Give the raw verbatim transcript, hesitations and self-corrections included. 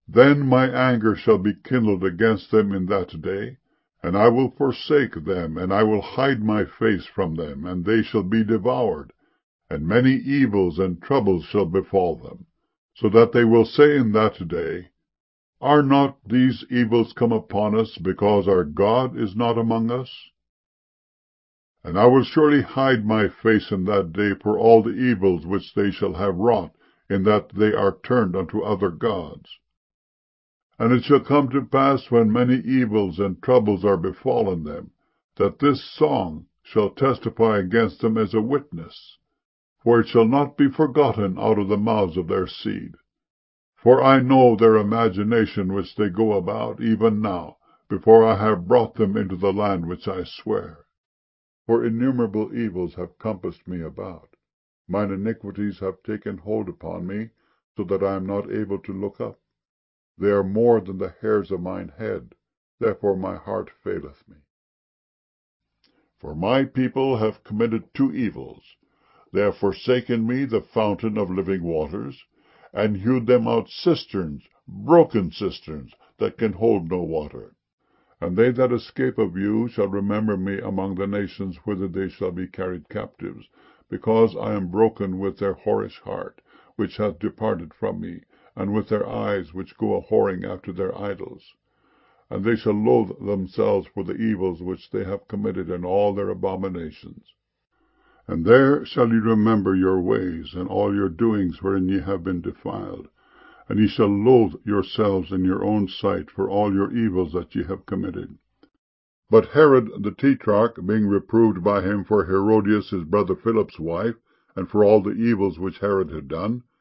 Then my anger shall be kindled against them in that day, and I will forsake them, and I will hide my face from them, and they shall be devoured, and many evils and troubles shall befall them, so that they will say in that day, Are not these evils come upon us, because our God is not among us? And I will surely hide my face in that day for all the evils which they shall have wrought, in that they are turned unto other gods. And it shall come to pass, when many evils and troubles are befallen them, that this song shall testify against them as a witness, for it shall not be forgotten out of the mouths of their seed. For I know their imagination which they go about, even now, before I have brought them into the land which I swear. For innumerable evils have compassed me about. Mine iniquities have taken hold upon me, so that I am not able to look up. They are more than the hairs of mine head, therefore my heart faileth me. For my people have committed two evils. They have forsaken me, the fountain of living waters, and hewed them out cisterns, broken cisterns, that can hold no water. And they that escape of you shall remember me among the nations whither they shall be carried captives, because I am broken with their whorish heart, which hath departed from me, and with their eyes which go a-whoring after their idols. And they shall loathe themselves for the evils which they have committed in all their abominations. And there shall ye remember your ways, and all your doings wherein ye have been defiled, and ye shall loathe yourselves in your own sight for all your evils that ye have committed. But Herod the Tetrarch, being reproved by him for Herodias his brother Philip's wife, and for all the evils which Herod had done,